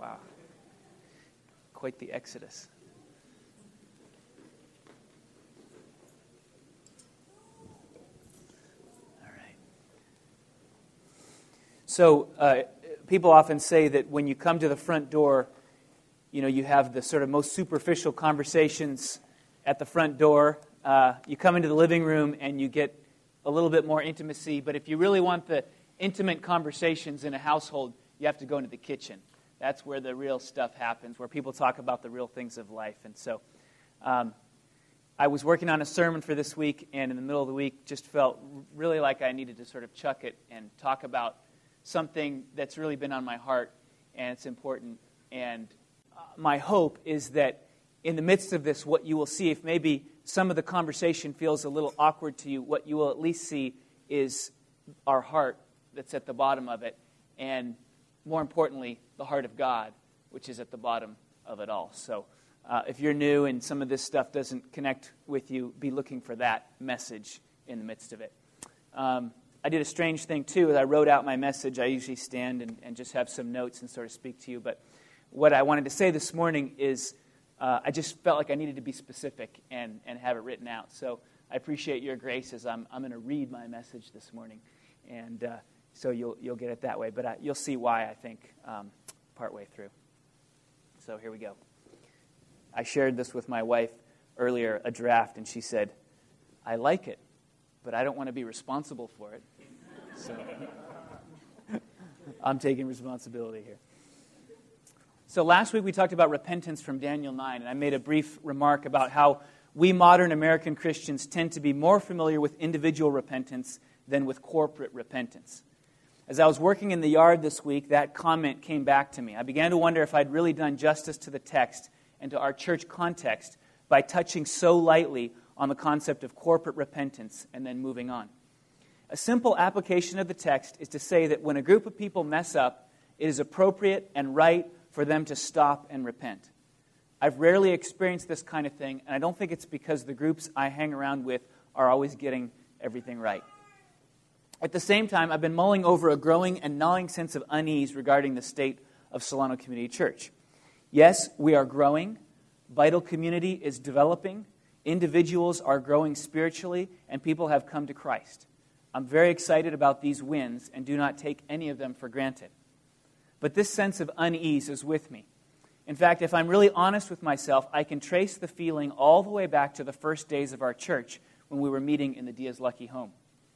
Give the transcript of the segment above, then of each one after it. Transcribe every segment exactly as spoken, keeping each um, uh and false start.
Wow. Quite the exodus. All right. So, uh, people often say that when you come to the front door, you know, you have the sort of most superficial conversations at the front door. Uh, you come into the living room and you get a little bit more intimacy. But if you really want the intimate conversations in a household, you have to go into the kitchen. That's where the real stuff happens, where people talk about the real things of life. And so um, I was working on a sermon for this week, and in the middle of the week just felt really like I needed to sort of chuck it and talk about something that's really been on my heart, and it's important. And uh, my hope is that in the midst of this, what you will see, if maybe some of the conversation feels a little awkward to you, what you will at least see is our heart that's at the bottom of it, and more importantly, the heart of God, which is at the bottom of it all. So uh, if you're new and some of this stuff doesn't connect with you, be looking for that message in the midst of it. Um, I did a strange thing, too. As I wrote out my message, I usually stand and, and just have some notes and sort of speak to you. But what I wanted to say this morning is uh, I just felt like I needed to be specific and, and have it written out. So I appreciate your grace as I'm, I'm going to read my message this morning. And uh, so you'll you'll get it that way. But I, you'll see why, I think, um, partway through. So here we go. I shared this with my wife earlier, a draft, and she said, I like it, but I don't want to be responsible for it. So I'm taking responsibility here. So last week we talked about repentance from Daniel nine, and I made a brief remark about how we modern American Christians tend to be more familiar with individual repentance than with corporate repentance. As I was working in the yard this week, that comment came back to me. I began to wonder if I'd really done justice to the text and to our church context by touching so lightly on the concept of corporate repentance and then moving on. A simple application of the text is to say that when a group of people mess up, it is appropriate and right for them to stop and repent. I've rarely experienced this kind of thing, and I don't think it's because the groups I hang around with are always getting everything right. At the same time, I've been mulling over a growing and gnawing sense of unease regarding the state of Solano Community Church. Yes, we are growing. Vital community is developing. Individuals are growing spiritually, and people have come to Christ. I'm very excited about these wins and do not take any of them for granted. But this sense of unease is with me. In fact, if I'm really honest with myself, I can trace the feeling all the way back to the first days of our church when we were meeting in the Diaz-Lucky home.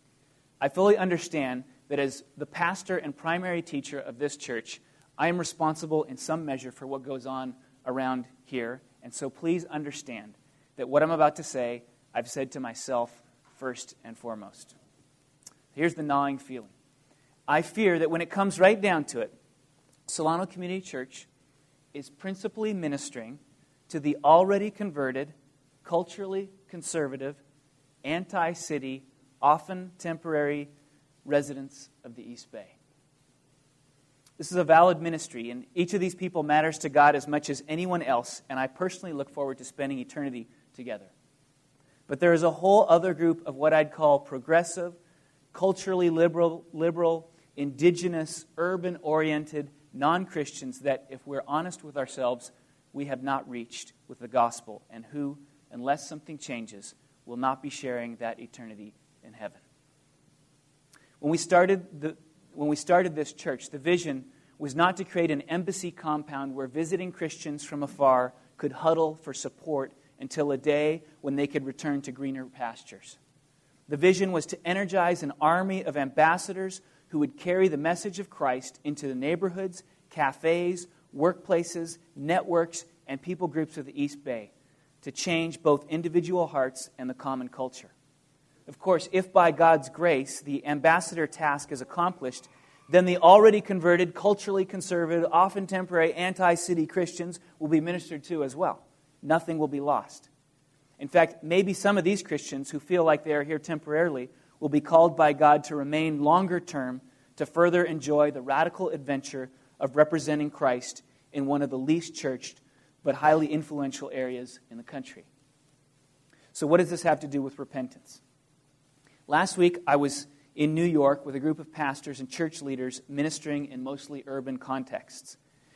I fully understand that as the pastor and primary teacher of this church, I am responsible in some measure for what goes on around here. And so please understand that what I'm about to say, I've said to myself first and foremost. Here's the gnawing feeling. I fear that when it comes right down to it, Solano Community Church is principally ministering to the already converted, culturally conservative, anti-city, often temporary residents of the East Bay. This is a valid ministry, and each of these people matters to God as much as anyone else, and I personally look forward to spending eternity together. But there is a whole other group of what I'd call progressive, culturally liberal, liberal, indigenous, urban-oriented, non-Christians that, if we're honest with ourselves, we have not reached with the gospel, and who, unless something changes, will not be sharing that eternity in heaven. When we started the when we started this church, the vision was not to create an embassy compound where visiting Christians from afar could huddle for support until a day when they could return to greener pastures. The vision was to energize an army of ambassadors who would carry the message of Christ into the neighborhoods, cafes, workplaces, networks, and people groups of the East Bay to change both individual hearts and the common culture. Of course, if by God's grace the ambassador task is accomplished, then the already converted, culturally conservative, often temporary, anti-city Christians will be ministered to as well. Nothing will be lost. In fact, maybe some of these Christians who feel like they are here temporarily will be called by God to remain longer term to further enjoy the radical adventure of representing Christ in one of the least churched but highly influential areas in the country. So what does this have to do with repentance? Last week, I was in New York with a group of pastors and church leaders ministering in mostly urban contexts.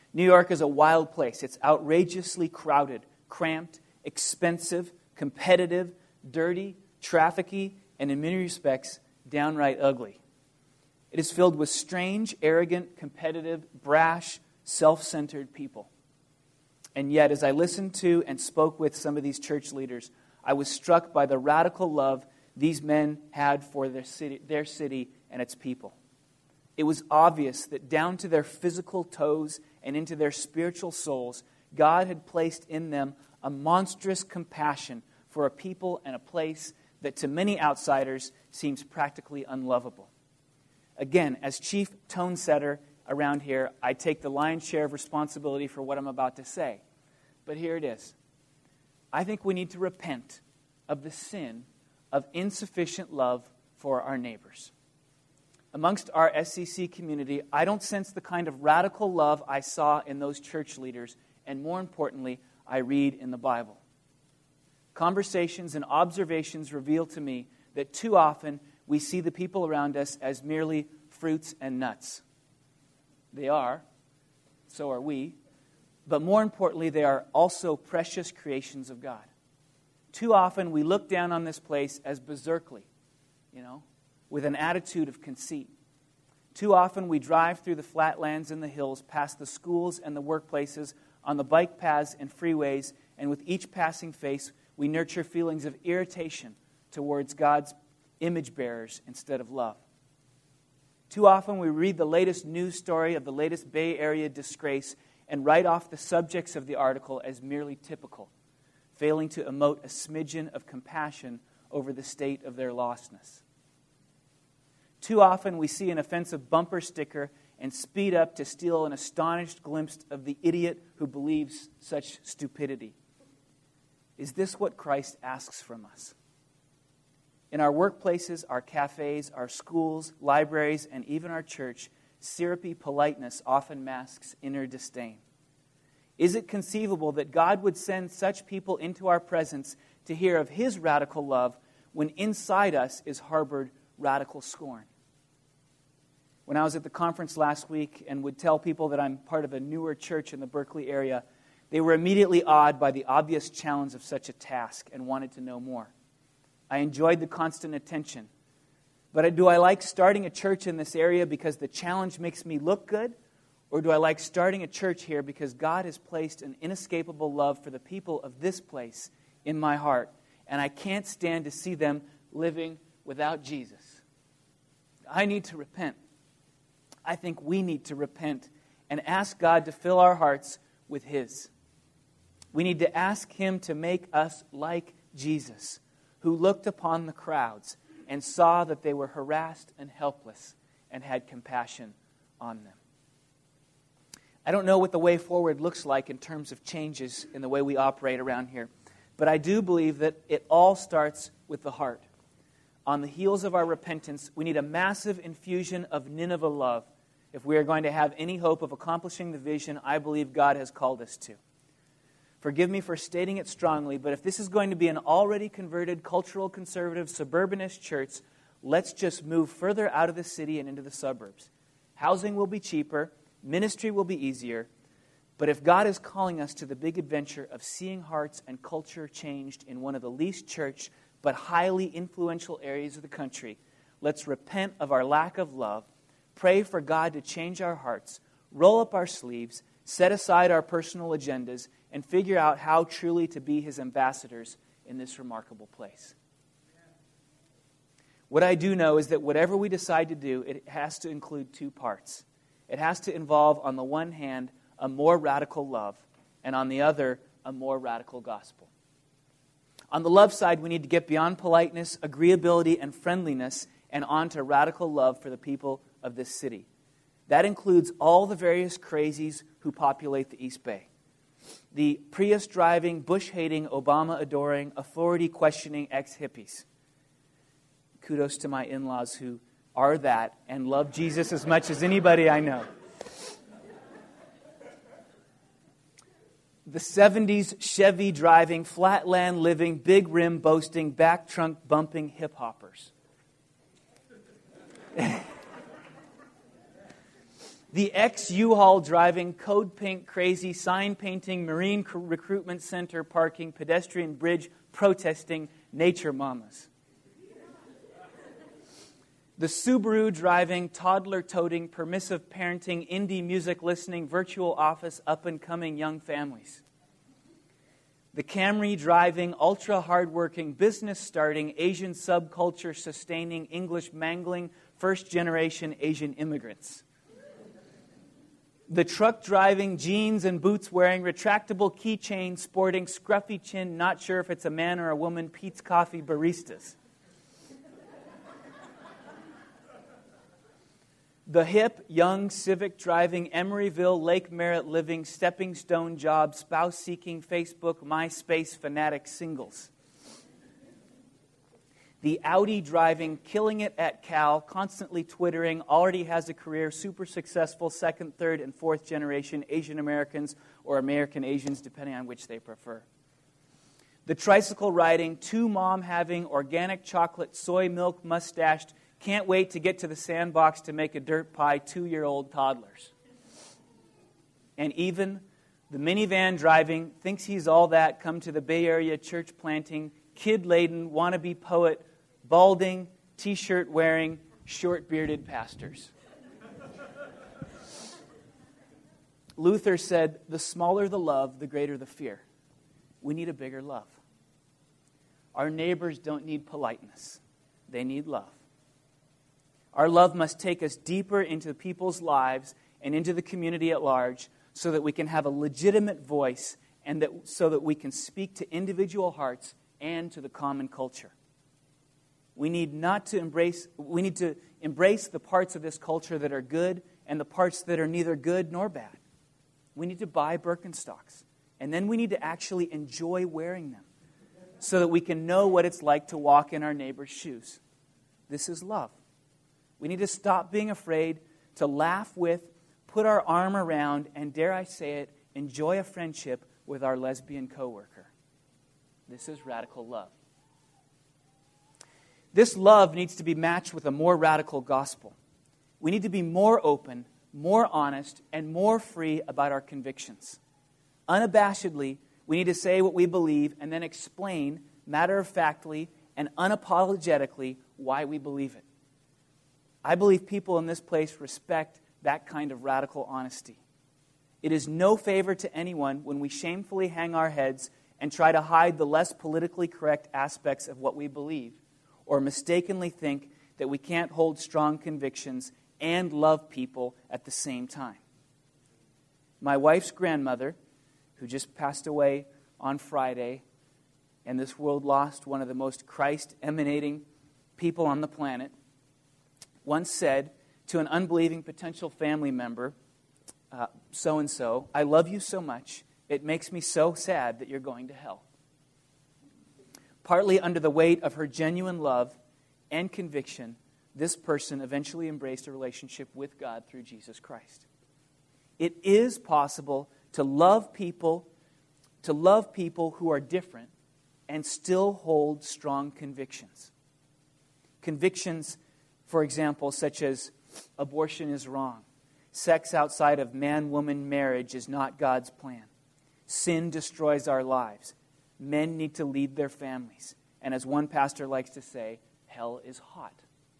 New York is a wild place. It's outrageously crowded, cramped, expensive, competitive, dirty, trafficky, and in many respects, downright ugly. It is filled with strange, arrogant, competitive, brash, self-centered people. And yet, as I listened to and spoke with some of these church leaders, I was struck by the radical love these men had for their city, their city and its people. It was obvious that down to their physical toes and into their spiritual souls, God had placed in them a monstrous compassion for a people and a place that to many outsiders seems practically unlovable. Again, as chief tone setter around here, I take the lion's share of responsibility for what I'm about to say. But here it is. I think we need to repent of the sin of insufficient love for our neighbors. Amongst our S C C community, I don't sense the kind of radical love I saw in those church leaders, and more importantly, I read in the Bible. Conversations and observations reveal to me that too often we see the people around us as merely fruits and nuts. They are, so are we, but more importantly, they are also precious creations of God. Too often we look down on this place as berserkly, you know, with an attitude of conceit. Too often we drive through the flatlands and the hills, past the schools and the workplaces, on the bike paths and freeways, and with each passing face, we nurture feelings of irritation towards God's image bearers instead of love. Too often we read the latest news story of the latest Bay Area disgrace and write off the subjects of the article as merely typical, failing to emote a smidgen of compassion over the state of their lostness. Too often we see an offensive bumper sticker and speed up to steal an astonished glimpse of the idiot who believes such stupidity. Is this what Christ asks from us? In our workplaces, our cafes, our schools, libraries, and even our church, syrupy politeness often masks inner disdain. Is it conceivable that God would send such people into our presence to hear of His radical love when inside us is harbored radical scorn? When I was at the conference last week and would tell people that I'm part of a newer church in the Berkeley area, they were immediately awed by the obvious challenge of such a task and wanted to know more. I enjoyed the constant attention. But do I like starting a church in this area because the challenge makes me look good? Or do I like starting a church here because God has placed an inescapable love for the people of this place in my heart, and I can't stand to see them living without Jesus? I need to repent. I think we need to repent and ask God to fill our hearts with His. We need to ask Him to make us like Jesus, who looked upon the crowds and saw that they were harassed and helpless and had compassion on them. I don't know what the way forward looks like in terms of changes in the way we operate around here, but I do believe that it all starts with the heart. On the heels of our repentance, we need a massive infusion of Nineveh love if we are going to have any hope of accomplishing the vision I believe God has called us to. Forgive me for stating it strongly, but if this is going to be an already converted, cultural, conservative, suburbanist church, let's just move further out of the city and into the suburbs. Housing will be cheaper, ministry will be easier, but if God is calling us to the big adventure of seeing hearts and culture changed in one of the least church but highly influential areas of the country, let's repent of our lack of love, pray for God to change our hearts, roll up our sleeves, set aside our personal agendas, and figure out how truly to be His ambassadors in this remarkable place. What I do know is that whatever we decide to do, it has to include two parts. It has to involve, on the one hand, a more radical love, and on the other, a more radical gospel. On the love side, we need to get beyond politeness, agreeability, and friendliness, and on to radical love for the people of this city. That includes all the various crazies who populate the East Bay. The Prius-driving, Bush-hating, Obama-adoring, authority-questioning ex-hippies. Kudos to my in-laws who are that and love Jesus as much as anybody I know. The seventies Chevy-driving, flatland-living, big-rim-boasting, back-trunk-bumping hip-hoppers. The ex-U-Haul driving, code pink crazy, sign painting, Marine Recruitment Center parking, pedestrian bridge protesting nature mamas. The Subaru driving, toddler toting, permissive parenting, indie music listening, virtual office, up-and-coming young families. The Camry driving, ultra hardworking, business starting, Asian subculture sustaining, English mangling, first generation Asian immigrants. The truck driving, jeans and boots wearing, retractable keychain sporting, scruffy chin, not sure if it's a man or a woman, Pete's Coffee baristas. The hip, young, Civic driving, Emeryville, Lake Merritt living, stepping stone job, spouse seeking, Facebook, MySpace fanatic singles. The Audi driving, killing it at Cal, constantly twittering, already has a career, super successful second, third, and fourth generation Asian Americans or American Asians, depending on which they prefer. The tricycle riding, two mom having, organic chocolate, soy milk mustached, can't wait to get to the sandbox to make a dirt pie two-year-old toddlers. And even the minivan driving, thinks he's all that, come to the Bay Area church planting, kid-laden, wannabe poet, balding, T-shirt wearing, short-bearded pastors. Luther said, the smaller the love, the greater the fear. We need a bigger love. Our neighbors don't need politeness. They need love. Our love must take us deeper into people's lives and into the community at large so that we can have a legitimate voice and that so that we can speak to individual hearts and to the common culture. We need not to embrace we need to embrace the parts of this culture that are good and the parts that are neither good nor bad. We need to buy Birkenstocks, and then we need to actually enjoy wearing them so that we can know what it's like to walk in our neighbor's shoes. This is love. We need to stop being afraid to laugh with, put our arm around, and dare I say it, enjoy a friendship with our lesbian coworker. This is radical love. This love needs to be matched with a more radical gospel. We need to be more open, more honest, and more free about our convictions. Unabashedly, we need to say what we believe and then explain matter-of-factly and unapologetically why we believe it. I believe people in this place respect that kind of radical honesty. It is no favor to anyone when we shamefully hang our heads and try to hide the less politically correct aspects of what we believe, or mistakenly think that we can't hold strong convictions and love people at the same time. My wife's grandmother, who just passed away on Friday, and this world lost one of the most Christ-emanating people on the planet, once said to an unbelieving potential family member, uh, so-and-so, I love you so much, it makes me so sad that you're going to hell. Partly under the weight of her genuine love and conviction, this person eventually embraced a relationship with God through Jesus Christ. It is possible to love people, to love people who are different and still hold strong convictions. Convictions, for example, such as abortion is wrong, sex outside of man-woman marriage is not God's plan, sin destroys our lives, men need to lead their families, and as one pastor likes to say, hell is hot.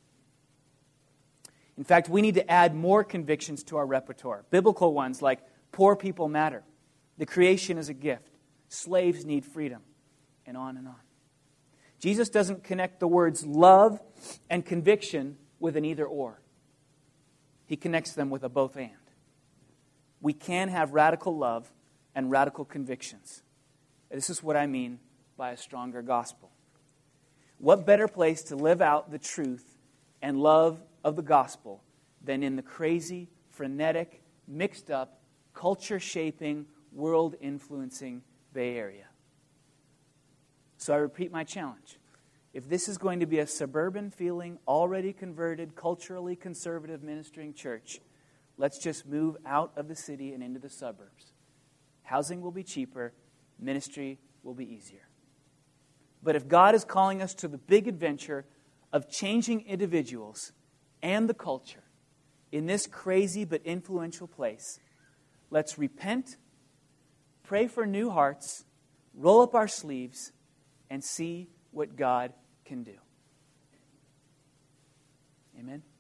In fact, we need to add more convictions to our repertoire, biblical ones like poor people matter, the creation is a gift, slaves need freedom, and on and on. Jesus doesn't connect the words love and conviction with an either or. He connects them with a both and. We can have radical love and radical convictions. This is what I mean by a stronger gospel. What better place to live out the truth and love of the gospel than in the crazy, frenetic, mixed up, culture-shaping, world-influencing Bay Area? So I repeat my challenge. If this is going to be a suburban-feeling, already converted, culturally conservative ministering church, let's just move out of the city and into the suburbs. Housing will be cheaper. Ministry will be easier. But if God is calling us to the big adventure of changing individuals and the culture, in this crazy but influential place, let's repent, pray for new hearts, roll up our sleeves, and see what God can do. Amen.